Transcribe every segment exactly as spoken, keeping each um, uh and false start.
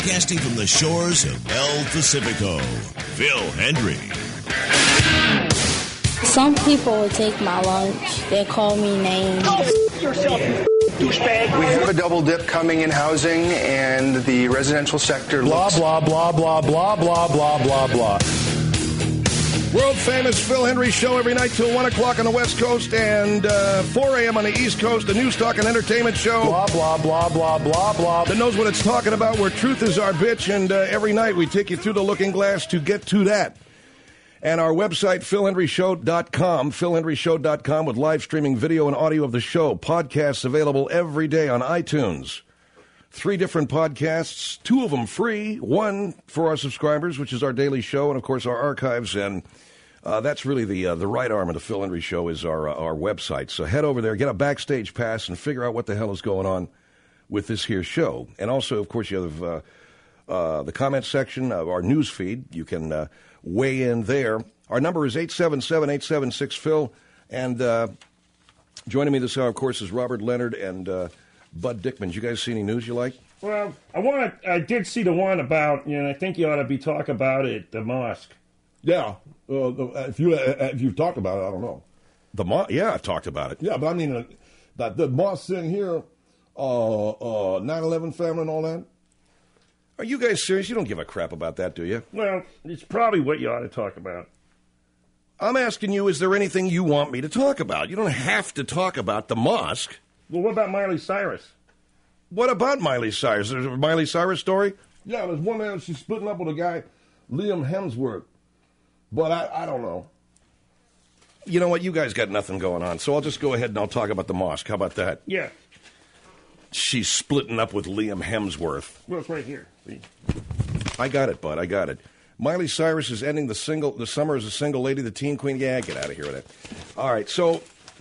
Broadcasting from the shores of El Pacifico, Phil Hendrie. Some people will take my lunch. They call me names. Oh, yourself, douchebag. We have a double dip coming in housing, and the residential sector blah, looks... Blah, blah, blah, blah, blah, blah, blah, blah. World-famous Phil Hendrie show every night till one o'clock on the West Coast and uh, four a.m. on the East Coast, a news talk and entertainment show. Blah, blah, blah, blah, blah, blah. That knows what it's talking about, where truth is our bitch, and uh, every night we take you through the looking glass to get to that. And our website, phil hendrie show dot com, phil hendrie show dot com, with live streaming video and audio of the show. Podcasts available every day on iTunes. Three different podcasts, two of them free, one for our subscribers, which is our daily show, and, of course, our archives. And uh, that's really the uh, the right arm of the Phil Hendrie Show is our, uh, our website. So head over there, get a backstage pass, and figure out what the hell is going on with this here show. And also, of course, you have uh, uh, the comment section of our news feed. You can uh, weigh in there. Our number is eight seven seven, eight seven six, Phil. And uh, joining me this hour, of course, is Robert Leonard and uh, Bud Dickman. Did you guys see any news you like? Well, I want. I did see the one about, you know, I think you ought to be talking about it, the mosque. Yeah. Uh, if, you, uh, if you've talked about it, I don't know. The mo- Yeah, I've talked about it. Yeah, but I mean, uh, that the mosque thing here, uh, uh, nine eleven family and all that. Are you guys serious? You don't give a crap about that, do you? Well, it's probably what you ought to talk about. I'm asking you, is there anything you want me to talk about? You don't have to talk about the mosque. Well, what about Miley Cyrus? What about Miley Cyrus? There's a Miley Cyrus story? Yeah, there's one man, she's splitting up with a guy, Liam Hemsworth. But I, I don't know. You know what? You guys got nothing going on, so I'll just go ahead and I'll talk about the mosque. How about that? Yeah. She's splitting up with Liam Hemsworth. Well, it's right here. See? I got it, bud. I got it. Miley Cyrus is ending the single, the summer as a single lady, the teen queen. Yeah, get out of here with that. All right, so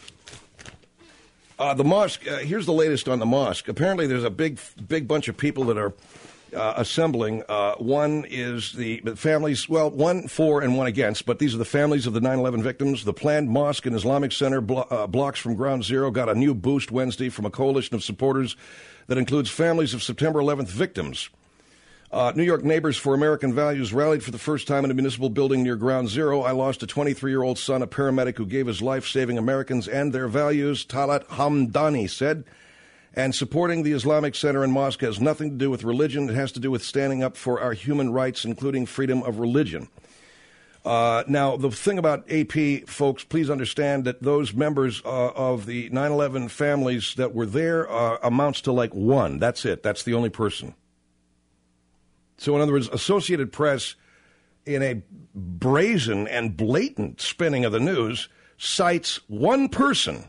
uh, the mosque, uh, here's the latest on the mosque. Apparently there's a big, big bunch of people that are uh, assembling. Uh, one is the, the families, well, one for and one against, but these are the families of the nine eleven victims. The planned mosque and Islamic Center blo- uh, blocks from Ground Zero got a new boost Wednesday from a coalition of supporters that includes families of September eleventh victims. Uh, New York Neighbors for American Values rallied for the first time in a municipal building near Ground Zero. I lost a twenty-three-year-old son, a paramedic who gave his life saving Americans and their values, Talat Hamdani said. And supporting the Islamic Center and Mosque has nothing to do with religion. It has to do with standing up for our human rights, including freedom of religion. Uh, now, the thing about A P, folks, please understand that those members uh, of the nine eleven families that were there uh, amounts to like one. That's it. That's the only person. So, in other words, Associated Press, in a brazen and blatant spinning of the news, cites one person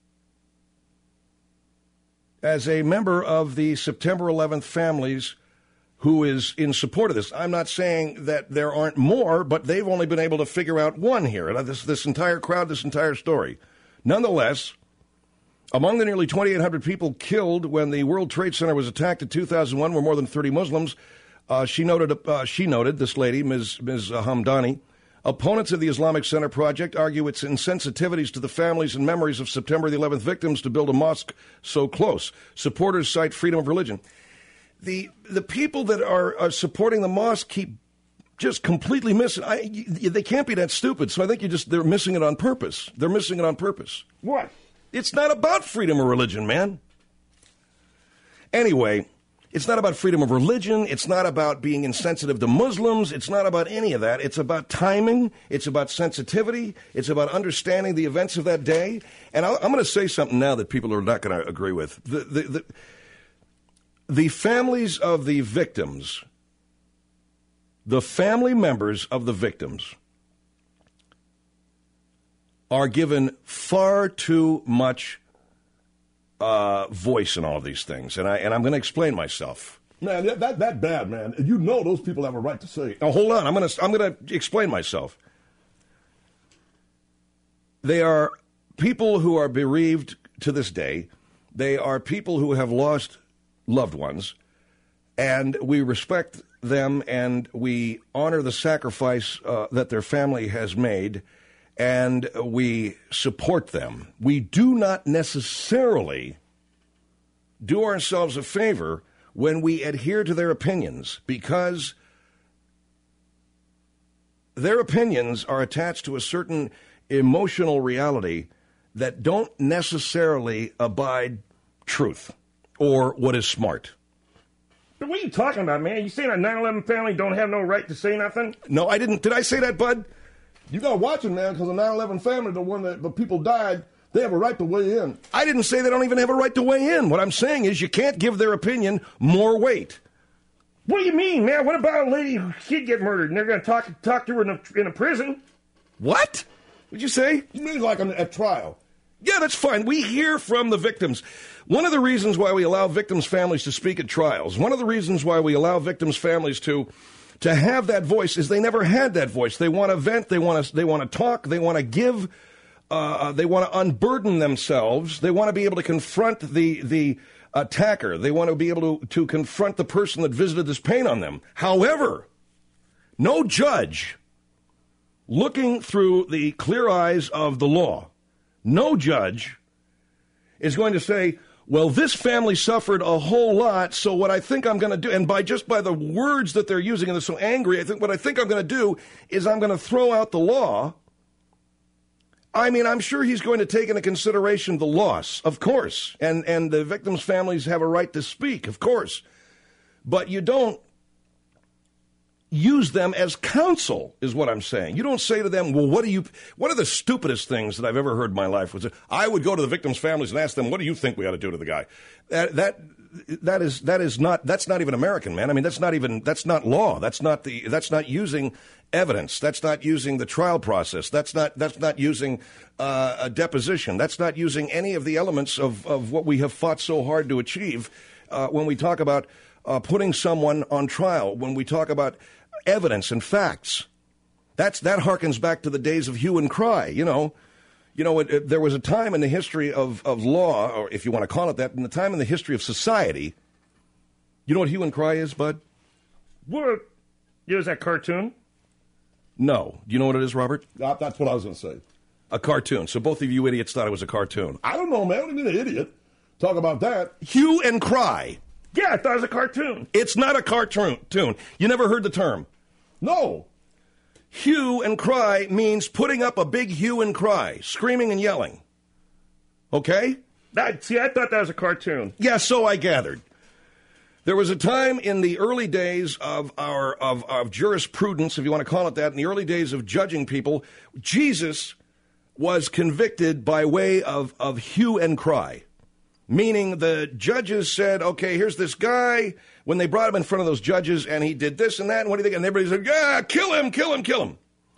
as a member of the September eleventh families who is in support of this. I'm not saying that there aren't more, but they've only been able to figure out one here. This, this entire crowd, this entire story. Nonetheless, among the nearly twenty-eight hundred people killed when the World Trade Center was attacked in two thousand one were more than thirty Muslims. Uh, she noted, uh, she noted, this lady, Miz Miz Hamdani, opponents of the Islamic Center project argue its insensitivities to the families and memories of September the eleventh victims to build a mosque so close. Supporters cite freedom of religion. The the people that are, are supporting the mosque keep just completely missing. I, they can't be that stupid. So I think you just they're missing it on purpose. They're missing it on purpose. What? It's not about freedom of religion, man. Anyway. It's not about freedom of religion. It's not about being insensitive to Muslims. It's not about any of that. It's about timing. It's about sensitivity. It's about understanding the events of that day. And I'll, I'm going to say something now that people are not going to agree with. The, the, the, the families of the victims, the family members of the victims, are given far too much Uh, voice in all of these things, and I and I'm going to explain myself. Man, that, that that bad, man. You know those people have a right to say it. Now, hold on. I'm going to I'm going to explain myself. They are people who are bereaved to this day. They are people who have lost loved ones, and we respect them and we honor the sacrifice uh, that their family has made. And we support them. We do not necessarily do ourselves a favor when we adhere to their opinions, because their opinions are attached to a certain emotional reality that don't necessarily abide truth or what is smart. But what are you talking about, man? You saying a nine eleven family don't have no right to say nothing? No, I didn't. Did I say that, Bud? You got to watch it, man, because the nine eleven family, the one that the people died, they have a right to weigh in. I didn't say they don't even have a right to weigh in. What I'm saying is you can't give their opinion more weight. What do you mean, man? What about a lady who did get murdered and they're going to talk talk to her in a, in a prison? What? What'd you say? You mean like a, a trial? Yeah, that's fine. We hear from the victims. One of the reasons why we allow victims' families to speak at trials, one of the reasons why we allow victims' families to to have that voice is they never had that voice. They want to vent. They want to. They want to talk. They want to give. Uh, they want to unburden themselves. They want to be able to confront the the attacker. They want to be able to to confront the person that visited this pain on them. However, no judge looking through the clear eyes of the law, no judge is going to say, well, this family suffered a whole lot, so what I think I'm going to do, and by just by the words that they're using, and they're so angry, I think what I think I'm going to do is I'm going to throw out the law. I mean, I'm sure he's going to take into consideration the loss, of course, and, and the victims' families have a right to speak, of course. But you don't use them as counsel, is what I'm saying. You don't say to them, well, what do you, one of the stupidest things that I've ever heard in my life was, I would go to the victims' families and ask them, what do you think we ought to do to the guy? That, that, that is, that is not, that's not even American, man. I mean, that's not even, that's not law. That's not the, that's not using evidence. That's not using the trial process. That's not, that's not using uh, a deposition. That's not using any of the elements of, of what we have fought so hard to achieve uh, when we talk about uh, putting someone on trial, when we talk about evidence and facts. That's that harkens back to the days of hue and cry. You know, you know, it, it, there was a time in the history of, of law, or if you want to call it that, in the time in the history of society. You know what hue and cry is, Bud? What? Is that cartoon? No. Do you know what it is, Robert? Uh, that's what I was going to say. A cartoon. So both of you idiots thought it was a cartoon. I don't know, man. What do you mean, an idiot? Talk about that. Hue and cry. Yeah, I thought it was a cartoon. It's not a cartoon. You never heard the term? No. Hue and cry means putting up a big hue and cry, screaming and yelling. Okay? That, see, I thought that was a cartoon. Yeah, so I gathered. There was a time in the early days of our of, of jurisprudence, if you want to call it that, in the early days of judging people, Jesus was convicted by way of, of hue and cry. Meaning the judges said, okay, here's this guy. When they brought him in front of those judges, and he did this and that, and what do you think? And everybody said, yeah, kill him, kill him, kill him.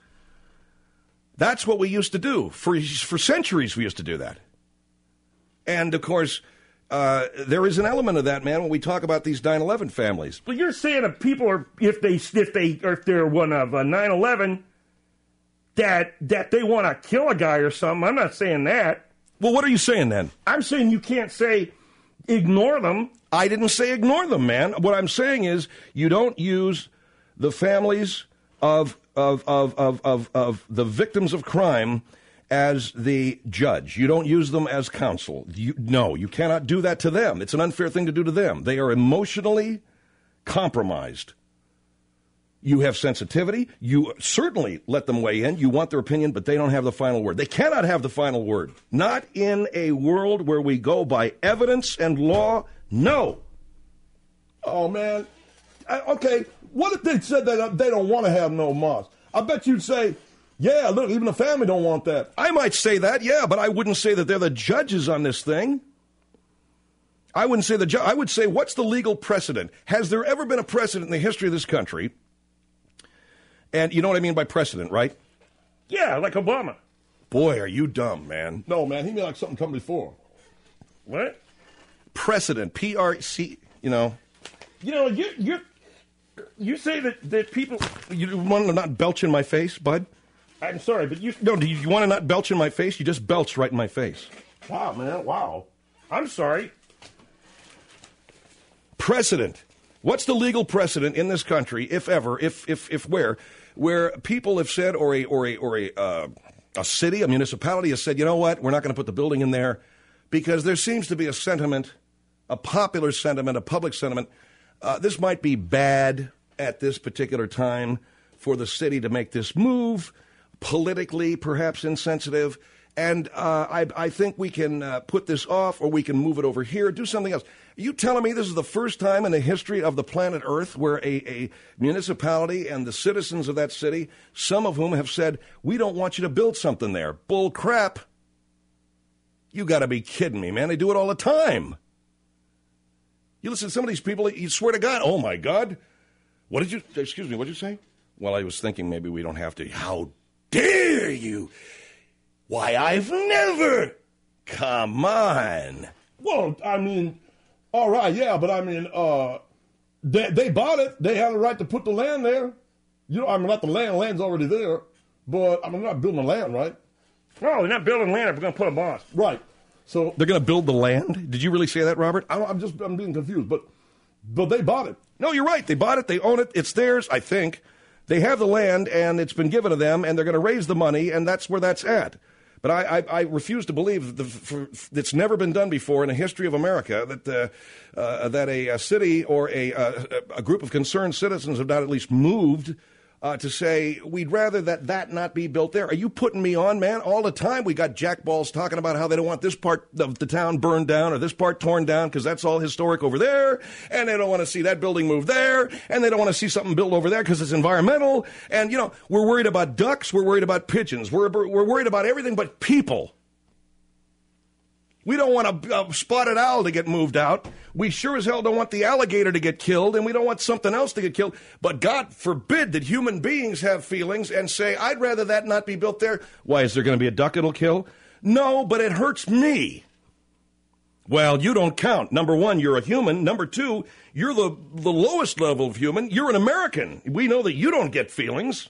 That's what we used to do. For, for centuries, we used to do that. And, of course, uh, there is an element of that, man, when we talk about these nine eleven families. Well, you're saying that people are, if they, if they, or if they're one of uh, nine eleven, that, that they want to kill a guy or something. I'm not saying that. Well, what are you saying then? I'm saying you can't say ignore them. I didn't say ignore them, man. What I'm saying is you don't use the families of of of of of, of the victims of crime as the judge. You don't use them as counsel. You, no, you cannot do that to them. It's an unfair thing to do to them. They are emotionally compromised. You have sensitivity. You certainly let them weigh in. You want their opinion, but they don't have the final word. They cannot have the final word. Not in a world where we go by evidence and law. No. Oh, man. I, okay, what if they said that they don't want to have no mosque? I bet you'd say, yeah, look, even the family don't want that. I might say that, yeah, but I wouldn't say that they're the judges on this thing. I wouldn't say the ju- I would say, what's the legal precedent? Has there ever been a precedent in the history of this country? And you know what I mean by precedent, right? Yeah, like Obama. Boy, are you dumb, man. No, man, he mean like something come before. What? Precedent, P R C, you know. You know, you you you say that, that people... You want to not belch in my face, bud? I'm sorry, but you... No, do you want to not belch in my face? You just belch right in my face. Wow, man, wow. I'm sorry. Precedent. What's the legal precedent in this country, if ever, if if if where, where people have said, or a or a or a uh, a city, a municipality has said, you know what, we're not going to put the building in there, because there seems to be a sentiment, a popular sentiment, a public sentiment, uh, this might be bad at this particular time for the city to make this move, politically perhaps insensitive. And uh, I, I think we can uh, put this off, or we can move it over here, do something else. Are you telling me this is the first time in the history of the planet Earth where a, a municipality and the citizens of that city, some of whom have said, we don't want you to build something there? Bull crap. You got to be kidding me, man. They do it all the time. You listen to some of these people, you swear to God, oh, my God. What did you, excuse me, what did you say? Well, I was thinking maybe we don't have to. How dare you? Why, I've never. Come on. Well, I mean, all right, yeah, but I mean, uh, they, they bought it. They had a right to put the land there. You know, I mean, not the land. Land's already there. But, I mean, they're not building the land, right? No, they're not building land if we're going to put a mosque. Right. So they're going to build the land? Did you really say that, Robert? I, I'm just, I'm being confused. But, but they bought it. No, you're right. They bought it. They own it. It's theirs, I think. They have the land, and it's been given to them, and they're going to raise the money, and that's where that's at. But I, I, I refuse to believe that for, it's never been done before in the history of America that uh, uh, that a, a city or a, a, a group of concerned citizens have not at least moved uh, to say, we'd rather that that not be built there. Are you putting me on, man? All the time we got jackballs talking about how they don't want this part of the town burned down or this part torn down because that's all historic over there, and they don't want to see that building move there, and they don't want to see something built over there because it's environmental. And, you know, we're worried about ducks, we're worried about pigeons, we're, we're worried about everything but people. We don't want a, a spotted owl to get moved out. We sure as hell don't want the alligator to get killed, and we don't want something else to get killed. But God forbid that human beings have feelings and say, I'd rather that not be built there. Why, is there going to be a duck it'll kill? No, but it hurts me. Well, you don't count. Number one, you're a human. Number two, you're the, the lowest level of human. You're an American. We know that you don't get feelings.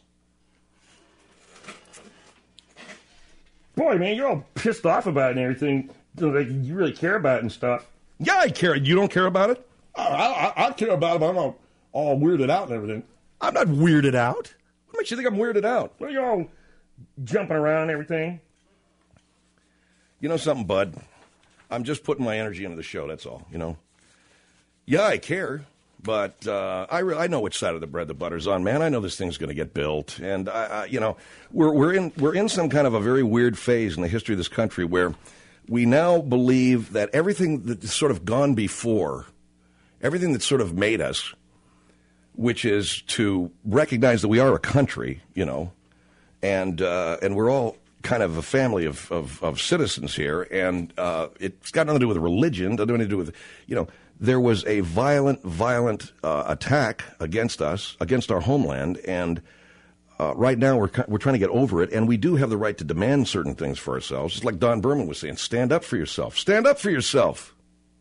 Boy, man, you're all pissed off about it and everything. Like you really care about it and stuff. Yeah, I care. You don't care about it? I, I, I care about it, but I'm all, all weirded out and everything. I'm not weirded out. What makes you think I'm weirded out? Well, you're all jumping around and everything. You know something, bud? I'm just putting my energy into the show, that's all, you know? Yeah, I care, but uh, I, re- I know which side of the bread the butter's on, man. I know this thing's going to get built. And, I, I, you know, we're, we're, in, we're in some kind of a very weird phase in the history of this country where we now believe that everything that's sort of gone before, everything that's sort of made us, which is to recognize that we are a country, you know, and uh, and we're all kind of a family of, of, of citizens here, and uh, it's got nothing to do with religion, doesn't have anything to do with, you know, there was a violent, violent uh, attack against us, against our homeland, and Uh, right now, we're we're trying to get over it, and we do have the right to demand certain things for ourselves. Just like Don Berman was saying, stand up for yourself. Stand up for yourself.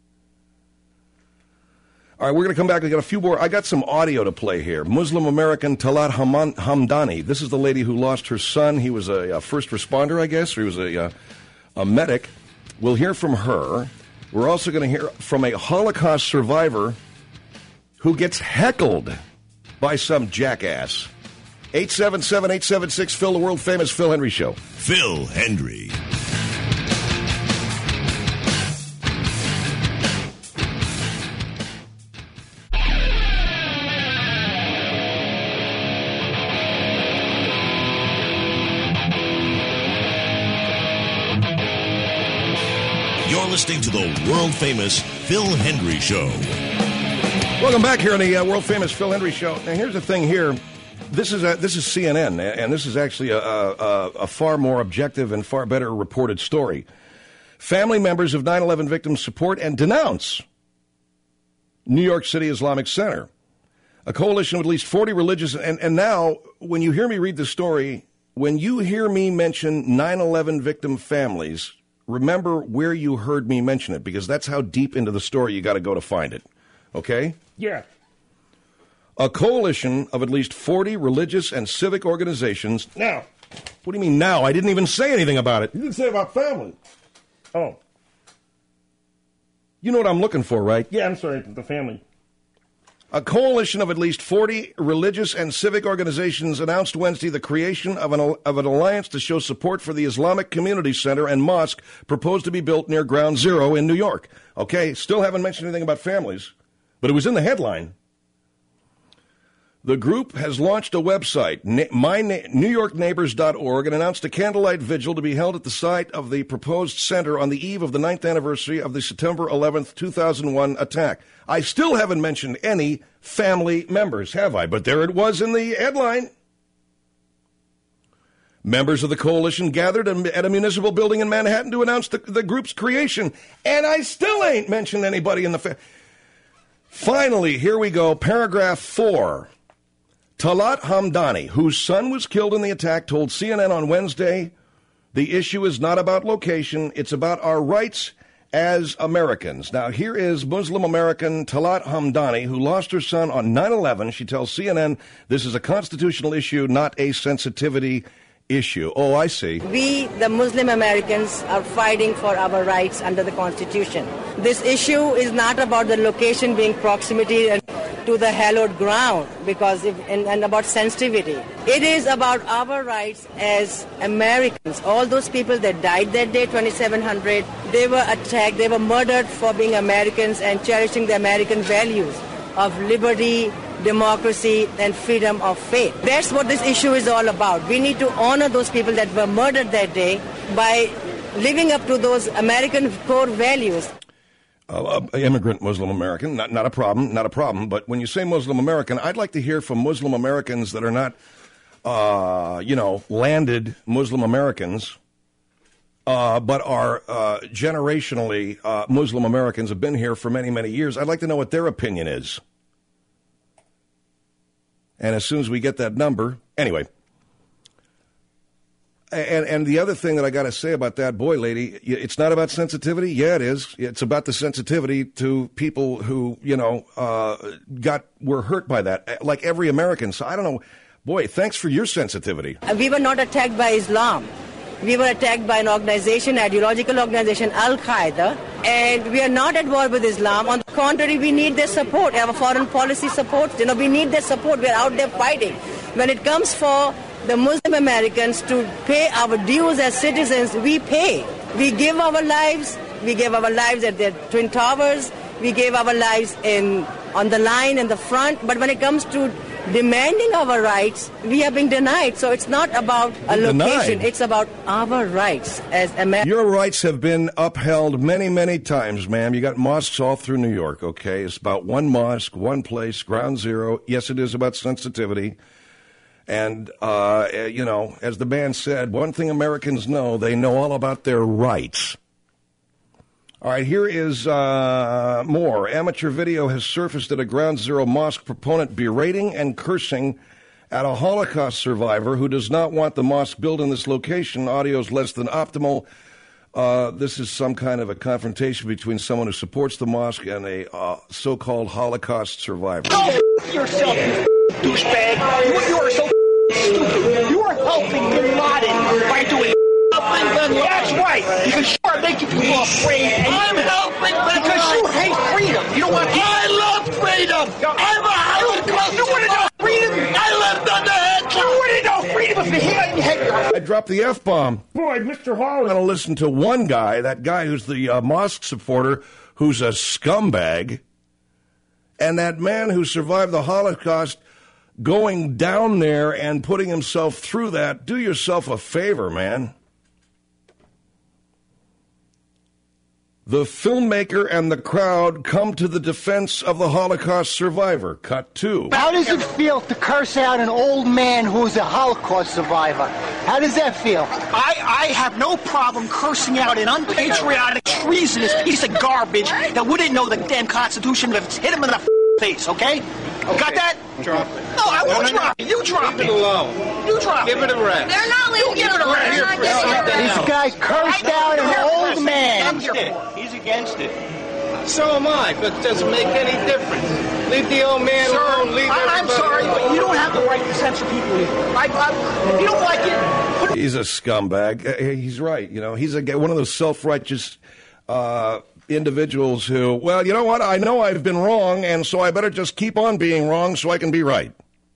All right, we're going to come back. We got a few more. I got some audio to play here. Muslim American Talat Haman, Hamdani. This is the lady who lost her son. He was a, a first responder, I guess, or he was a, a, a medic. We'll hear from her. We're also going to hear from a Holocaust survivor who gets heckled by some jackass. eight seven seven, eight seven six, Phil, the world-famous Phil Hendry Show. Phil Hendry. You're listening to the world-famous Phil Hendry Show. Welcome back here on the uh, world-famous Phil Hendry Show. Now, here's the thing here. This is a, this is C N N, and this is actually a, a, a far more objective and far better reported story. Family members of nine eleven victims support and denounce New York City Islamic Center, a coalition of at least forty religious. And, and now, when you hear me read the story, when you hear me mention nine eleven victim families, remember where you heard me mention it, because that's how deep into the story you got to go to find it. Okay? Yeah. A coalition of at least forty religious and civic organizations. Now. What do you mean now? I didn't even say anything about it. You didn't say about family. Oh. You know what I'm looking for, right? Yeah, I'm sorry, the family. A coalition of at least forty religious and civic organizations announced Wednesday the creation of an, of an alliance to show support for the Islamic Community Center and Mosque proposed to be built near Ground Zero in New York. Okay, still haven't mentioned anything about families, but it was in the headline. The group has launched a website, my new york neighbors dot org, and announced a candlelight vigil to be held at the site of the proposed center on the eve of the ninth anniversary of the September eleventh, two thousand one attack. I still haven't mentioned any family members, have I? But there it was in the headline. Members of the coalition gathered at a municipal building in Manhattan to announce the, the group's creation, and I still ain't mentioned anybody in the family. Finally, here we go, paragraph four. Talat Hamdani, whose son was killed in the attack, told C N N on Wednesday, the issue is not about location, it's about our rights as Americans. Now, here is Muslim American Talat Hamdani, who lost her son on nine eleven. She tells C N N this is a constitutional issue, not a sensitivity issue. Oh, I see. We, the Muslim Americans, are fighting for our rights under the Constitution. This issue is not about the location being proximity and to the hallowed ground, because if, and, and about sensitivity. It is about our rights as Americans. All those people that died that day, twenty-seven hundred, they were attacked, they were murdered for being Americans and cherishing the American values of liberty, democracy, and freedom of faith. That's what this issue is all about. We need to honor those people that were murdered that day by living up to those American core values. Uh, immigrant Muslim American, not, not a problem, not a problem. But when you say Muslim American, I'd like to hear from Muslim Americans that are not, uh, you know, landed Muslim Americans, uh, but are uh, generationally uh, Muslim Americans, have been here for many, many years. I'd like to know what their opinion is. And as soon as we get that number, anyway. And and the other thing that I got to say about that, boy, lady, it's not about sensitivity. Yeah, it is. It's about the sensitivity to people who, you know, uh, got were hurt by that, like every American. So I don't know. Boy, thanks for your sensitivity. We were not attacked by Islam. We were attacked by an organization, ideological organization, Al-Qaeda, and we are not at war with Islam. On the contrary, we need their support, our foreign policy support. You know, we need their support. We are out there fighting. When it comes for the Muslim Americans to pay our dues as citizens, we pay. We give our lives. We gave our lives at the Twin Towers. We gave our lives in on the line in the front. But when it comes to demanding our rights, we are being denied. So it's not about a location. It's about our rights as Americans. Your rights have been upheld many, many times, ma'am. You got mosques all through New York, okay? It's about one mosque, one place, ground zero. Yes, it is about sensitivity. And, uh, you know, as the man said, one thing Americans know, they know all about their rights. All right, here is uh, more. Amateur video has surfaced at a Ground Zero mosque proponent berating and cursing at a Holocaust survivor who does not want the mosque built in this location. Audio is less than optimal. Uh, this is some kind of a confrontation between someone who supports the mosque and a uh, so-called Holocaust survivor. Go f- yourself, you f- douchebag. You, you are so f- stupid. You are helping Bin Laden by doing helping Bin Laden. That's right, because you are making people afraid. I'm helping them because you hate freedom. You don't want. I love freedom. I'm a Holocaust. You want to know freedom? I lived under Hitler. You want to know freedom if you hate Hitler? I dropped the F-bomb. Boy, Mister Hall. I'm going to listen to one guy, that guy who's the uh, mosque supporter, who's a scumbag, and that man who survived the Holocaust going down there and putting himself through that. Do yourself a favor, man. The filmmaker and the crowd come to the defense of the Holocaust survivor. Cut two. How does it feel to curse out an old man who's a Holocaust survivor? How does that feel? I, I have no problem cursing out an unpatriotic, treasonous piece of garbage that wouldn't know the damn Constitution if it's hit him in the f- face, okay? okay? Got that? Drop it. No, I won't no, no, drop no. it. You drop Leave it. it alone. You drop Give it. it a rest. They're not leaving You give it a rest. They're not giving it a rest. This guy cursed out an old man. Against it. He's against it. So am I, but it doesn't make any difference. Leave the old man Sir, alone. Leave I, I'm everybody sorry, alone. but you don't have the right to censor people here. I, I, if you don't like it, put He's a scumbag. Uh, He's right. You know, he's a, one of those self-righteous uh, individuals who, well, you know what? I know I've been wrong, and so I better just keep on being wrong so I can be right.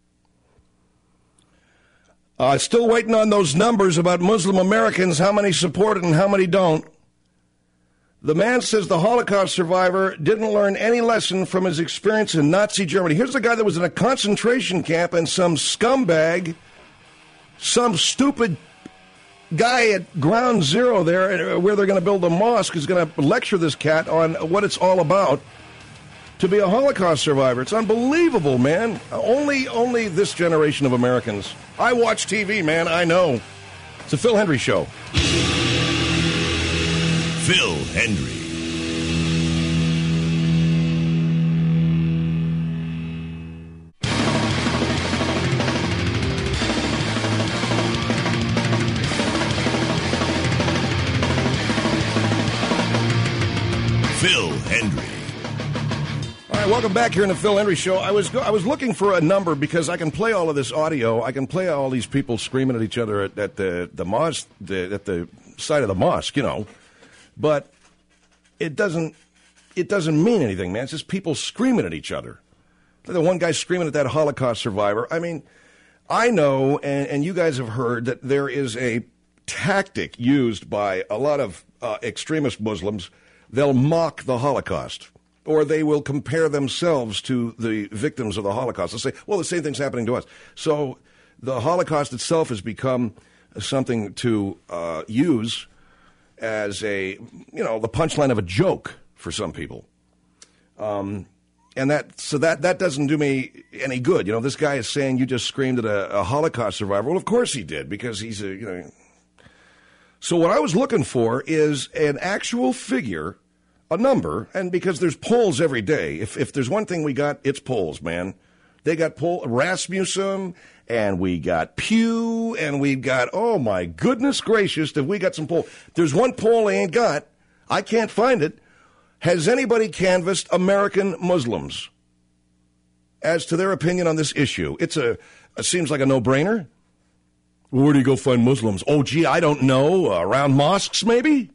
Uh, still waiting on those numbers about Muslim Americans, how many support it and how many don't. The man says the Holocaust survivor didn't learn any lesson from his experience in Nazi Germany. Here's the guy that was in a concentration camp, and some scumbag, some stupid guy at ground zero there where they're going to build a mosque is going to lecture this cat on what it's all about to be a Holocaust survivor. It's unbelievable, man. Only, only this generation of Americans. I watch T V, man. I know. It's a Phil Hendrie Show. Phil Hendrie. Phil Hendrie. All right, welcome back here in the Phil Hendrie Show. I was I was looking for a number because I can play all of this audio. I can play all these people screaming at each other at, at the the mosque, the, at the side of the mosque, you know. But it doesn't it doesn't mean anything, man. It's just people screaming at each other. The one guy screaming at that Holocaust survivor. I mean, I know, and, and you guys have heard, that there is a tactic used by a lot of uh, extremist Muslims. They'll mock the Holocaust, or they will compare themselves to the victims of the Holocaust. They'll say, well, the same thing's happening to us. So the Holocaust itself has become something to uh, use as a, you know, the punchline of a joke for some people. Um, and that, so that, that doesn't do me any good. You know, this guy is saying you just screamed at a, a Holocaust survivor. Well, of course he did, because he's a, you know. So what I was looking for is an actual figure, a number, and because there's polls every day. If, if there's one thing we got, it's polls, man. They got poll, Rasmussen, and we got Pew, and we've got, oh my goodness gracious, have we got some poll. There's one poll I ain't got. I can't find it. Has anybody canvassed American Muslims as to their opinion on this issue? It's a, it seems like a no-brainer. Where do you go find Muslims? Oh, gee, I don't know. Uh, around mosques, maybe?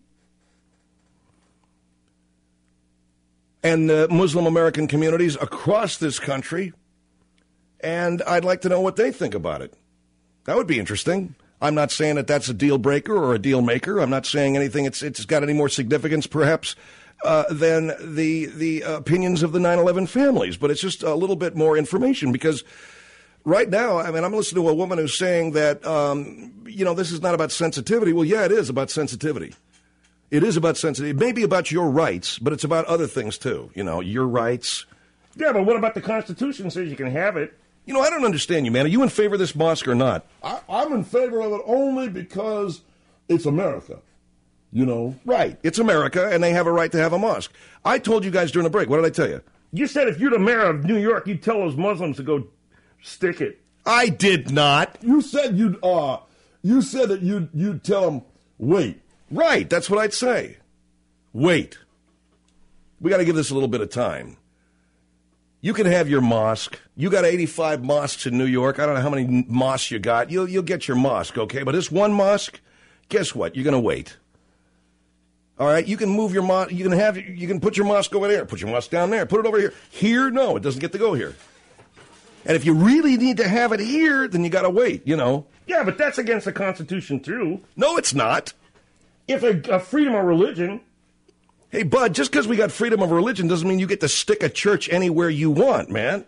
And uh, Muslim American communities across this country. And I'd like to know what they think about it. That would be interesting. I'm not saying that that's a deal breaker or a deal maker. I'm not saying anything it's it's got any more significance, perhaps, uh, than the the opinions of the nine eleven families. But it's just a little bit more information, because right now, I mean, I'm listening to a woman who's saying that, um, you know, this is not about sensitivity. Well, yeah, it is about sensitivity. It is about sensitivity. It may be about your rights, but it's about other things, too. You know, your rights. Yeah, but what about the Constitution says you can have it? You know, I don't understand you, man. Are you in favor of this mosque or not? I, I'm in favor of it only because it's America, you know. Right. It's America, and they have a right to have a mosque. I told you guys during the break. What did I tell you? You said if you're the mayor of New York, you'd tell those Muslims to go stick it. I did not. You said you'd, uh, you said that you'd, you'd tell them, wait. Right. That's what I'd say. Wait. We got to give this a little bit of time. You can have your mosque. You got eighty-five mosques in New York. I don't know how many mosques you got. You'll you'll get your mosque, okay? But this one mosque, guess what? You're going to wait. All right? You can move your mosque. You can have. You can put your mosque over there. Put your mosque down there. Put it over here. Here, no, it doesn't get to go here. And if you really need to have it here, then you got to wait. You know. Yeah, but that's against the Constitution too. No, it's not. If a, a freedom of religion. Hey, bud, just because we got freedom of religion doesn't mean you get to stick a church anywhere you want, man.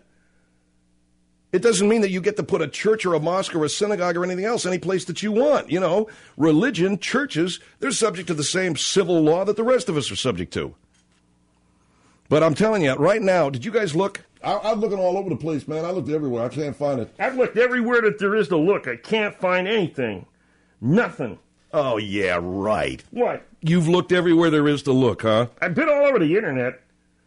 It doesn't mean that you get to put a church or a mosque or a synagogue or anything else any place that you want. You know, religion, churches, they're subject to the same civil law that the rest of us are subject to. But I'm telling you, right now, did you guys look? I, I'm looking all over the place, man. I looked everywhere. I can't find it. I've looked everywhere that there is to look. I can't find anything. Nothing. Oh, yeah, right. What? You've looked everywhere there is to look, huh? I've been all over the internet.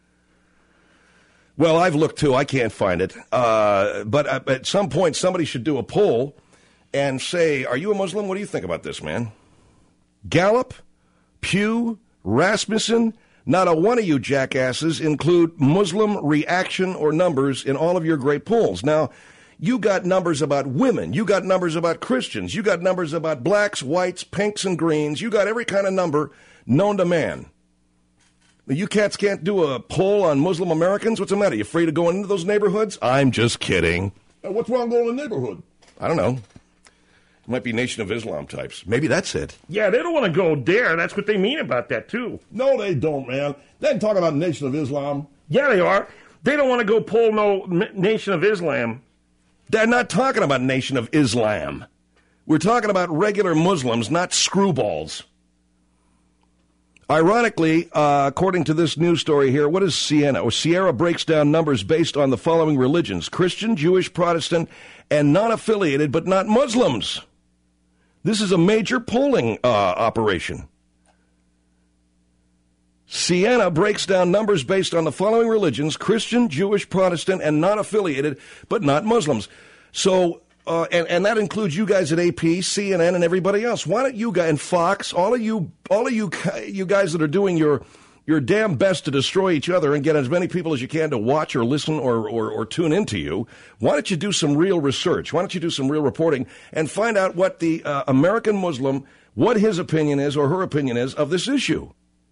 Well, I've looked, too. I can't find it. Uh, but at some point, somebody should do a poll and say, are you a Muslim? What do you think about this, man? Gallup, Pew, Rasmussen, not a one of you jackasses include Muslim reaction or numbers in all of your great polls. Now, you got numbers about women. You got numbers about Christians. You got numbers about blacks, whites, pinks, and greens. You got every kind of number known to man. You cats can't do a poll on Muslim Americans? What's the matter? You afraid of going into those neighborhoods? I'm just kidding. Uh, what's wrong going in the neighborhood? I don't know. Might be Nation of Islam types. Maybe that's it. Yeah, they don't want to go there. That's what they mean about that, too. No, they don't, man. They ain't talking about Nation of Islam. Yeah, they are. They don't want to go pull no Nation of Islam. They're not talking about Nation of Islam. We're talking about regular Muslims, not screwballs. Ironically, uh, according to this news story here, what is Siena? Or Sierra breaks down numbers based on the following religions: Christian, Jewish, Protestant, and non-affiliated, but not Muslims. This is a major polling uh, operation. Siena breaks down numbers based on the following religions: Christian, Jewish, Protestant, and non-affiliated, but not Muslims. So, uh, and, and that includes you guys at A P, C N N, and everybody else. Why don't you guys, and Fox, all of you, all of you, you guys that are doing your your damn best to destroy each other and get as many people as you can to watch or listen or, or, or tune into you, why don't you do some real research? Why don't you do some real reporting and find out what the uh, American Muslim, what his opinion is or her opinion is of this issue?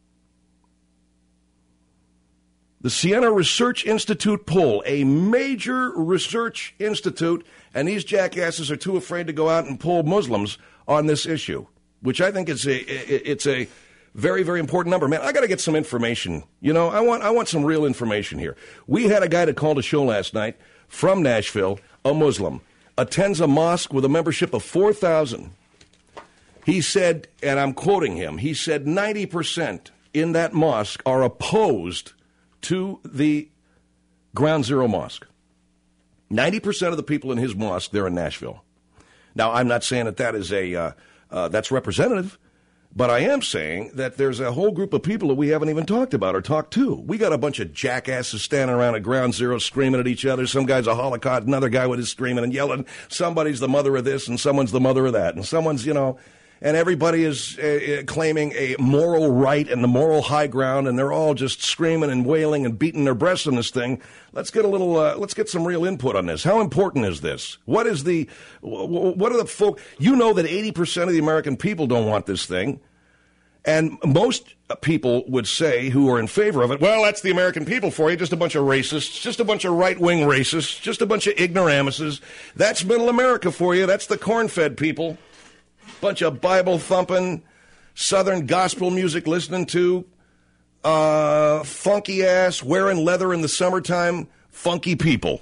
The Siena Research Institute poll, a major research institute, and these jackasses are too afraid to go out and poll Muslims on this issue, which I think is a, it's a very, very important number. Man, I got to get some information. You know, I want I want some real information here. We had a guy that called a show last night from Nashville, a Muslim, attends a mosque with a membership of four thousand. He said, and I'm quoting him, he said ninety percent in that mosque are opposed to the Ground Zero Mosque. ninety percent of the people in his mosque, they're in Nashville. Now, I'm not saying that that is a, uh, uh, that's representative, but I am saying that there's a whole group of people that we haven't even talked about or talked to. We got a bunch of jackasses standing around at Ground Zero screaming at each other. Some guy's a Holocaust, another guy with his screaming and yelling. Somebody's the mother of this and someone's the mother of that. And someone's, you know, and everybody is uh, claiming a moral right and the moral high ground, and they're all just screaming and wailing and beating their breasts on this thing. Let's get a little, uh, let's get some real input on this. How important is this? What is the, what are the folk, you know that eighty percent of the American people don't want this thing, and most people would say who are in favor of it, well, that's the American people for you, just a bunch of racists, just a bunch of right-wing racists, just a bunch of ignoramuses. That's middle America for you. That's the corn-fed people. Bunch of Bible-thumping, Southern gospel music listening to, uh, funky-ass, wearing leather in the summertime, funky people.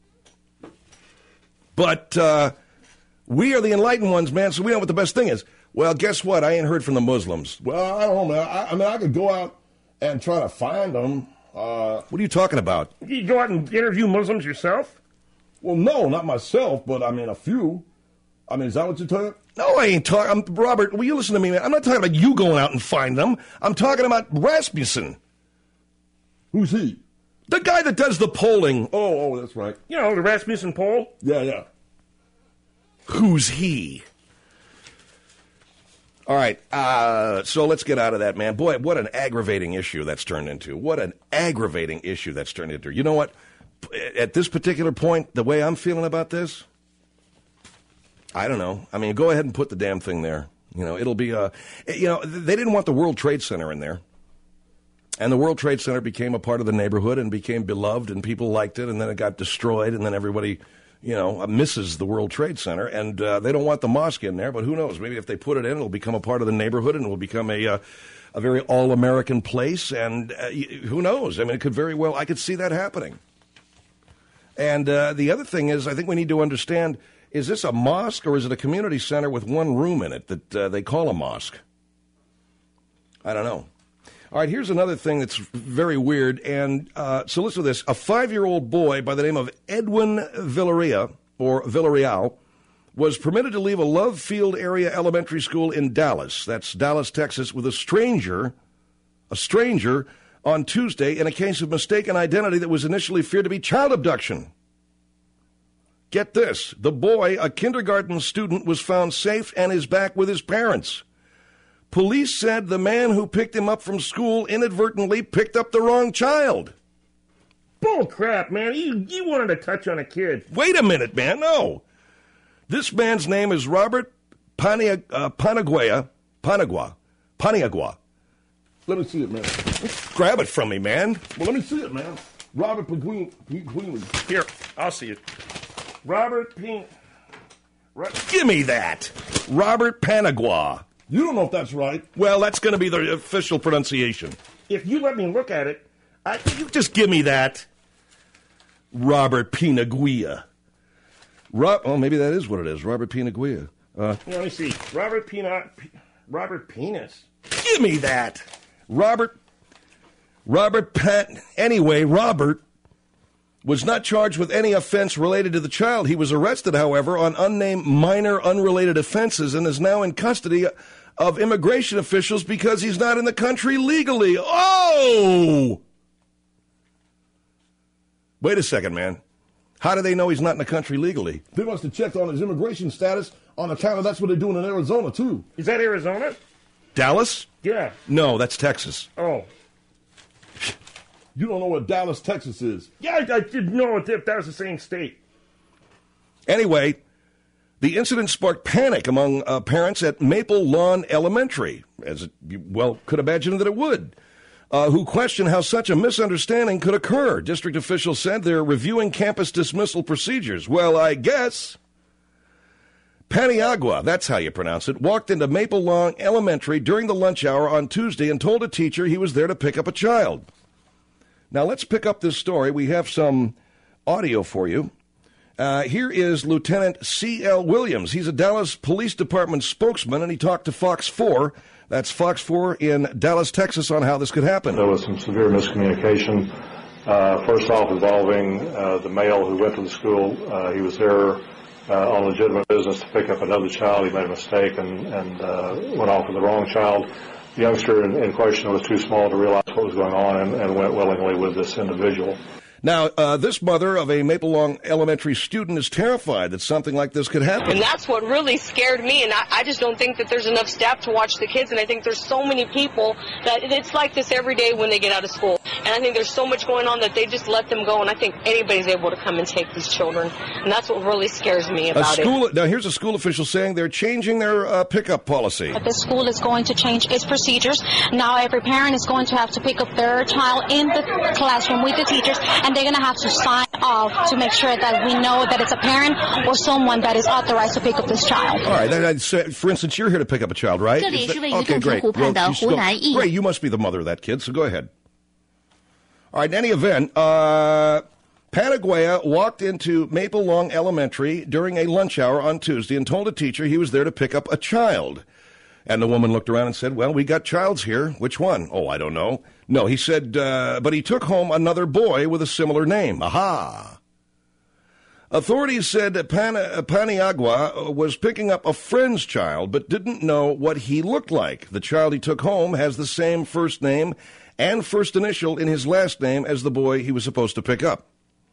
But uh, we are the enlightened ones, man, so we know what the best thing is. Well, guess what? I ain't heard from the Muslims. Well, I don't know, man. I, I mean, I could go out and try to find them. Uh, what are you talking about? You go out and interview Muslims yourself? Well, no, not myself, but, I mean, a few. I mean, is that what you're talking about? No, I ain't talking. Robert, will you listen to me, man? I'm not talking about you going out and find them. I'm talking about Rasmussen. Who's he? The guy that does the polling. Oh, oh, that's right. You know, the Rasmussen poll? Yeah, yeah. Who's he? All right, uh, so let's get out of that, man. Boy, what an aggravating issue that's turned into. What an aggravating issue that's turned into. You know what? At this particular point, the way I'm feeling about this, I don't know. I mean, go ahead and put the damn thing there. You know, it'll be a, you know, they didn't want the World Trade Center in there. And the World Trade Center became a part of the neighborhood and became beloved and people liked it. And then it got destroyed and then everybody, you know, misses the World Trade Center. And uh, they don't want the mosque in there, but who knows? Maybe if they put it in, it'll become a part of the neighborhood and it will become a, uh, a very all-American place. And uh, who knows? I mean, it could very well, I could see that happening. And uh, the other thing is, I think we need to understand, is this a mosque or is it a community center with one room in it that uh, they call a mosque? I don't know. All right, here's another thing that's very weird. And uh, so listen to this. A five-year-old boy by the name of Edwin Villarreal, or Villarreal, was permitted to leave a Love Field area elementary school in Dallas. That's Dallas, Texas, with a stranger, a stranger on Tuesday in a case of mistaken identity that was initially feared to be child abduction. Get this, the boy, a kindergarten student, was found safe and is back with his parents. Police said the man who picked him up from school inadvertently picked up the wrong child. Bull crap, man. You, you wanted to touch on a kid. Wait a minute, man. No. This man's name is Robert Pania, uh, Paniagua. Paniagua. Paniagua. Let me see it, man. Grab it from me, man. Well, let me see it, man. Robert Piguini. Here, I'll see it. Robert P. Right. Give me that. Robert Panagua. You don't know if that's right. Well, that's going to be the official pronunciation. If you let me look at it, I, you just give me that. Robert Pinaguia. Rob, oh, maybe that is what it is. Robert Pinaguia. Uh, let me see. Robert Pina, P, Robert Penis. Give me that. Robert. Robert Pat. Anyway, Robert was not charged with any offense related to the child. He was arrested, however, on unnamed minor unrelated offenses and is now in custody of immigration officials because he's not in the country legally. Oh! Wait a second, man. How do they know he's not in the country legally? They must have checked on his immigration status on account of that's what they're doing in Arizona, too. Is that Arizona? Dallas? Yeah. No, that's Texas. Oh. You don't know what Dallas, Texas is. Yeah, I, I didn't know if that was the same state. Anyway, the incident sparked panic among uh, parents at Maple Lawn Elementary, as it, you well could imagine that it would, uh, who questioned how such a misunderstanding could occur. District officials said they're reviewing campus dismissal procedures. Well, I guess Paniagua, that's how you pronounce it, walked into Maple Lawn Elementary during the lunch hour on Tuesday and told a teacher he was there to pick up a child. Now, let's pick up this story. We have some audio for you. Uh, here is Lieutenant C L. Williams. He's a Dallas Police Department spokesman, and he talked to Fox four. That's Fox four in Dallas, Texas, on how this could happen. There was some severe miscommunication, uh, first off involving uh, the male who went to the school. Uh, he was there uh, on legitimate business to pick up another child. He made a mistake and, and uh, went off with the wrong child. The youngster in, in question was too small to realize what was going on and, and went willingly with this individual. Now, uh, this mother of a Maple Lawn Elementary student is terrified that something like this could happen. And that's what really scared me, and I, I just don't think that there's enough staff to watch the kids, and I think there's so many people that it's like this every day when they get out of school. And I think there's so much going on that they just let them go, and I think anybody's able to come and take these children. And that's what really scares me about a school, it. Now, here's a school official saying they're changing their uh, pickup policy. The school is going to change its procedures. Now every parent is going to have to pick up their child in the classroom with the teachers, and they're going to have to sign off to make sure that we know that it's a parent or someone that is authorized to pick up this child. All right. That, that, so, for instance, you're here to pick up a child, right? Okay, great. Well, still, great. You must be the mother of that kid, so go ahead. All right. In any event, uh, Panaguia walked into Maple Lawn Elementary during a lunch hour on Tuesday and told a teacher he was there to pick up a child. And the woman looked around and said, well, we got childs here. Which one? Oh, I don't know. No, he said, uh, but he took home another boy with a similar name. Aha. Authorities said Pan- Paniagua was picking up a friend's child, but didn't know what he looked like. The child he took home has the same first name and first initial in his last name as the boy he was supposed to pick up.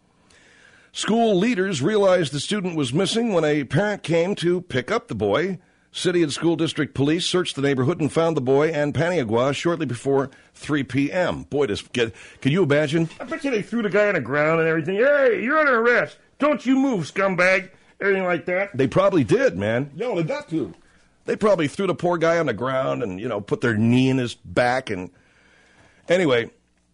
School leaders realized the student was missing when a parent came to pick up the boy. City and school district police searched the neighborhood and found the boy and Paniagua shortly before three p.m. Boy, does get, can you imagine? I bet you they threw the guy on the ground and everything. Hey, you're under arrest. Don't you move, scumbag. Everything like that. They probably did, man. Yo, they got to. They probably threw the poor guy on the ground and, you know, put their knee in his back. And anyway,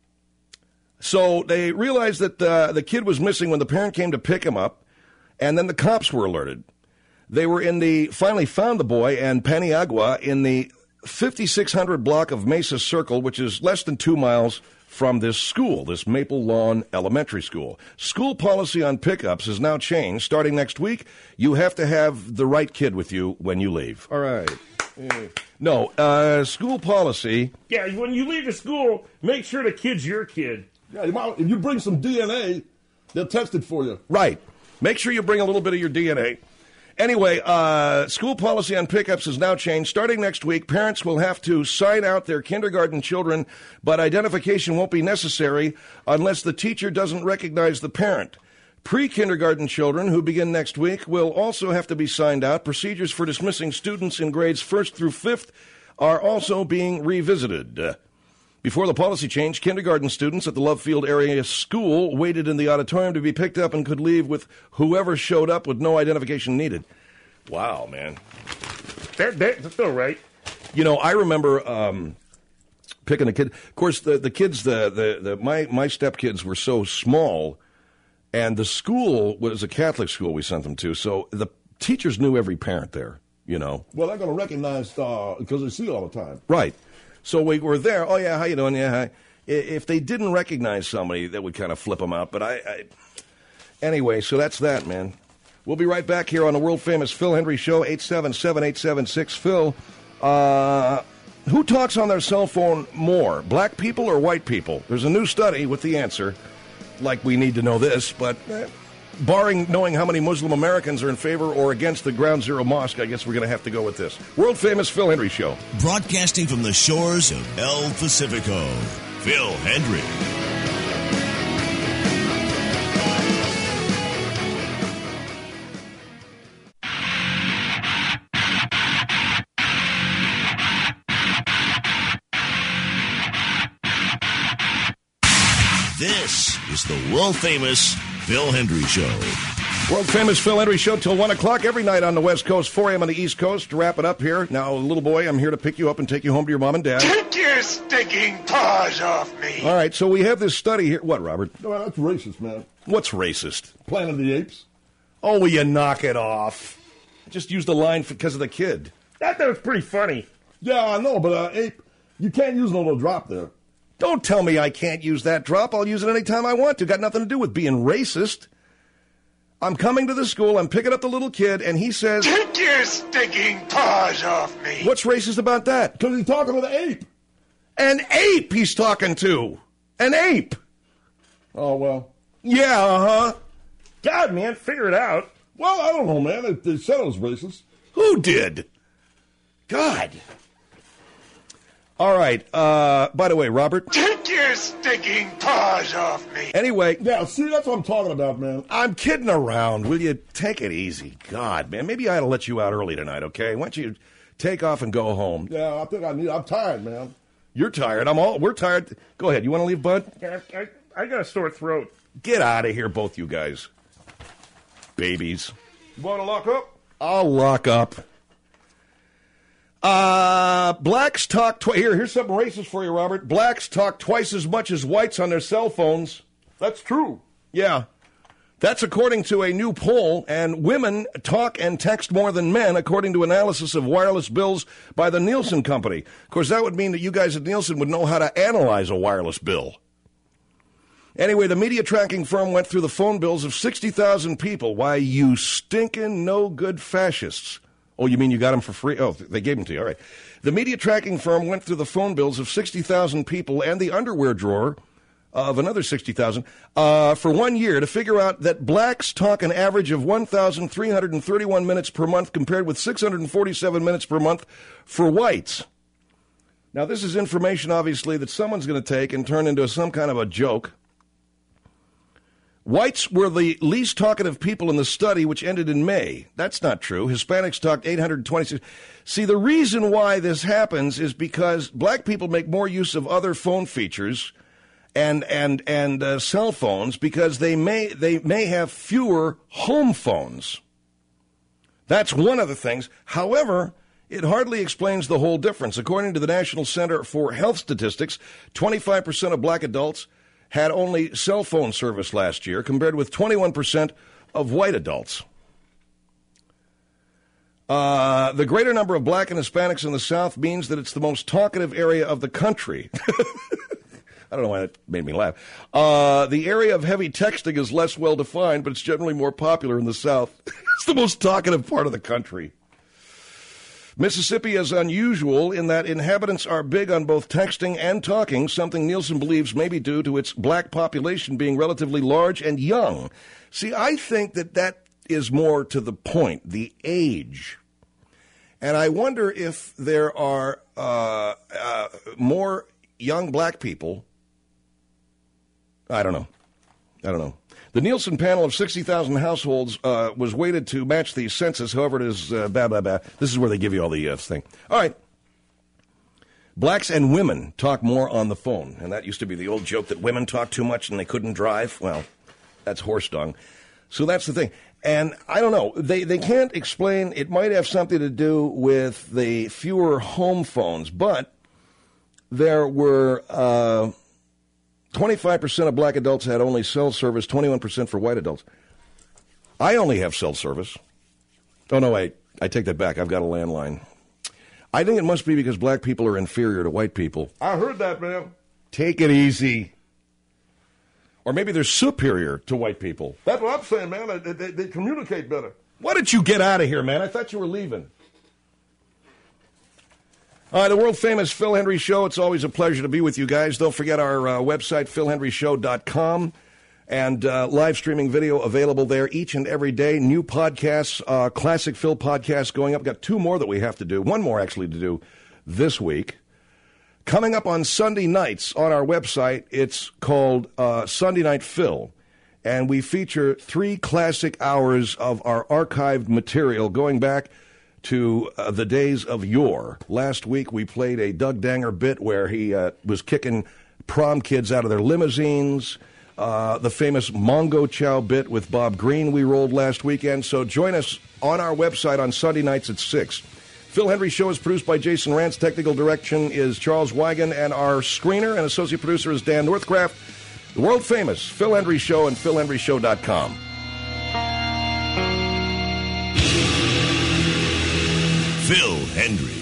so they realized that uh, the kid was missing when the parent came to pick him up, and then the cops were alerted. They were in the, finally found the boy and Paniagua in the fifty-six hundred block of Mesa Circle, which is less than two miles from this school, this Maple Lawn Elementary School. School policy on pickups has now changed. Starting next week, you have to have the right kid with you when you leave. All right. Yeah. No, uh, school policy. Yeah, when you leave the school, make sure the kid's your kid. Yeah, you might, if you bring some D N A, they'll test it for you. Right. Make sure you bring a little bit of your D N A. Anyway, uh, school policy on pickups has now changed. Starting next week, parents will have to sign out their kindergarten children, but identification won't be necessary unless the teacher doesn't recognize the parent. Pre-kindergarten children who begin next week will also have to be signed out. Procedures for dismissing students in grades first through fifth are also being revisited. Uh, Before the policy change, kindergarten students at the Love Field area school waited in the auditorium to be picked up and could leave with whoever showed up with no identification needed. Wow, man. That, that, that's all right. You know, I remember um, picking a kid. Of course, the, the kids, the, the, the my, my stepkids were so small, and the school was a Catholic school we sent them to, so the teachers knew every parent there, you know. Well, they're going to recognize uh, because they see all the time. Right. So we were there. Oh, yeah, how you doing? Yeah, hi. If they didn't recognize somebody, that would kind of flip them out. But I, I, anyway, so that's that, man. We'll be right back here on the world-famous Phil Hendry Show, eight seven seven, eight seven six, Phil. Uh, who talks on their cell phone more, black people or white people? There's a new study with the answer. Like we need to know this, but eh, barring knowing how many Muslim Americans are in favor or against the Ground Zero Mosque, I guess we're going to have to go with this. World-famous Phil Hendry Show. Broadcasting from the shores of El Pacifico, Phil Hendry. This is the world-famous Phil Hendry Show. World-famous Phil Hendry Show till one o'clock every night on the West Coast, four a.m. on the East Coast. To wrap it up here, now, little boy, I'm here to pick you up and take you home to your mom and dad. Take your stinking paws off me. All right, so we have this study here. What, Robert? No, that's racist, man. What's racist? Planet of the Apes. Oh, will you knock it off? I just used the line because of the kid. That was pretty funny. Yeah, I know, but uh, ape, you can't use no little drop there. Don't tell me I can't use that drop. I'll use it any time I want to. Got nothing to do with being racist. I'm coming to the school, I'm picking up the little kid, and he says... Take your stinking paws off me. What's racist about that? Because he's talking to the ape. An ape he's talking to. An ape. Oh, well. Yeah, uh-huh. God, man, figure it out. Well, I don't know, man. They, they said it was racist. Who did? God. All right. Uh, by the way, Robert. Take your stinking paws off me. Anyway. Yeah, see, that's what I'm talking about, man. I'm kidding around. Will you take it easy? God, man. Maybe I ought to let you out early tonight, okay? Why don't you take off and go home? Yeah, I think I need. I'm tired, man. You're tired. I'm all. We're tired. Go ahead. You want to leave, Bud? I, I, I got a sore throat. Get out of here, both you guys. Babies. You want to lock up? I'll lock up. Uh, blacks talk twice. Here, here's something racist for you, Robert. Blacks talk twice as much as whites on their cell phones. That's true. Yeah. That's according to a new poll, and women talk and text more than men, according to analysis of wireless bills by the Nielsen Company. Of course, that would mean that you guys at Nielsen would know how to analyze a wireless bill. Anyway, the media tracking firm went through the phone bills of sixty thousand people. Why, you stinking no-good fascists. Oh, you mean you got them for free? Oh, they gave them to you. All right. The media tracking firm went through the phone bills of sixty thousand people and the underwear drawer of another sixty thousand uh, for one year to figure out that blacks talk an average of one thousand three hundred thirty-one minutes per month compared with six hundred forty-seven minutes per month for whites. Now, this is information, obviously, that someone's going to take and turn into some kind of a joke. Whites were the least talkative people in the study, which ended in May. That's not true. Hispanics talked eight hundred twenty-six. See, the reason why this happens is because black people make more use of other phone features and and and uh, cell phones because they may they may have fewer home phones. That's one of the things. However, it hardly explains the whole difference. According to the National Center for Health Statistics, twenty-five percent of black adults had only cell phone service last year, compared with twenty-one percent of white adults. Uh, the greater number of black and Hispanics in the South means that it's the most talkative area of the country. I don't know why that made me laugh. Uh, the area of heavy texting is less well-defined, but it's generally more popular in the South. It's the most talkative part of the country. Mississippi is unusual in that inhabitants are big on both texting and talking, something Nielsen believes may be due to its black population being relatively large and young. See, I think that that is more to the point, the age. And I wonder if there are uh, uh, more young black people. I don't know. I don't know. The Nielsen panel of sixty thousand households uh, was weighted to match the census. However, it is uh, blah, blah, blah. This is where they give you all the uh, thing. All right. Blacks and women talk more on the phone. And that used to be the old joke that women talk too much and they couldn't drive. Well, that's horse dung. So that's the thing. And I don't know. They, they can't explain. It might have something to do with the fewer home phones. But there were... Uh, twenty-five percent of black adults had only cell service, twenty-one percent for white adults. I only have cell service. Oh, no, wait. I take that back. I've got a landline. I think it must be because black people are inferior to white people. I heard that, man. Take it easy. Or maybe they're superior to white people. That's what I'm saying, man. They, they, they communicate better. Why did you get out of here, man? I thought you were leaving. All right, the world-famous Phil Hendrie Show. It's always a pleasure to be with you guys. Don't forget our uh, website, phil hendrie show dot com, and uh, live streaming video available there each and every day. New podcasts, uh, Classic Phil podcasts going up. Got two more that we have to do. One more, actually, to do this week. Coming up on Sunday nights on our website, it's called uh, Sunday Night Phil, and we feature three classic hours of our archived material going back to uh, the days of yore. Last week, we played a Doug Danger bit where he uh, was kicking prom kids out of their limousines. Uh, the famous Mongo Chow bit with Bob Green we rolled last weekend. So join us on our website on Sunday nights at six. Phil Hendrie Show is produced by Jason Rantz. Technical direction is Charles Wigan, and our screener and associate producer is Dan Northcraft. The world-famous Phil Hendrie Show and phil hendrie show dot com. Phil Hendrie.